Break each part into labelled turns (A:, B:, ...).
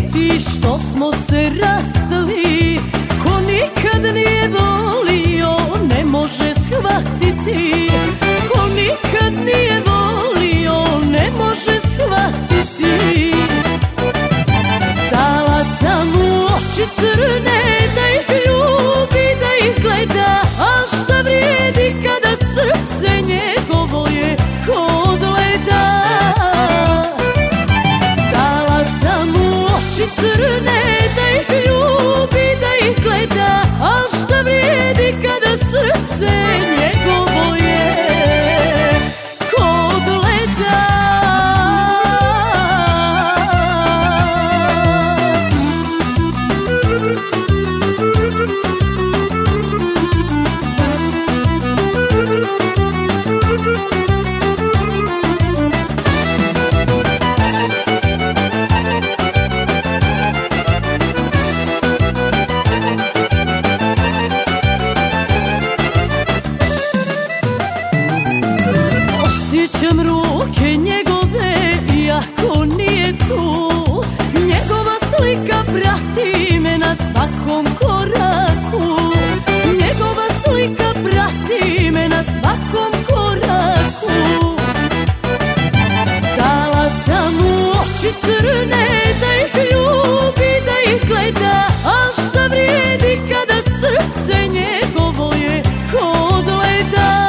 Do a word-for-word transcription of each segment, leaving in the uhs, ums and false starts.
A: ti što smo se rastali, ko nikad nije volio ne može shvatiti, ko nikad nije volio ne može shvatiti. Dala sam mu oči crne da ih ljubi, da ih gleda, al šta vrijedi kada srce njegovo je kod leda. Dala sam mu oči crne da ih ljubi, da ih gleda, al šta vrijedi kada srce njegovo je kod leda. Osjećam ruke njegove iako nije tu, njegova slika prati me na svakom koraku, njegova slika prati me na svakom koraku. Dala sam mu oči crne da ih ljubi, da ih gleda, al šta vrijedi kada srce njegovo je kod leda.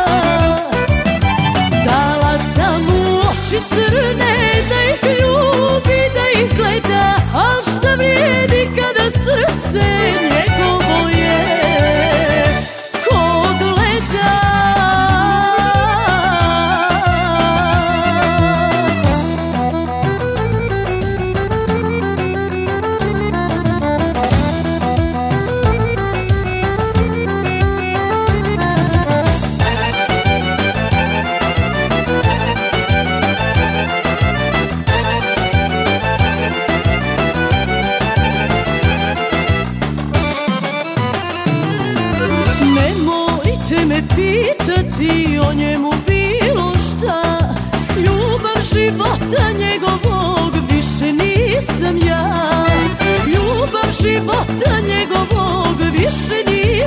A: Oči crne da ih ljubi, da ih gleda, al šta vrijedi kada srce njegovo je kod leda. Nemojte me pitati o njemu bilo šta, ljubav života njegovog više nisam ja, ljubav života njegovog više nisam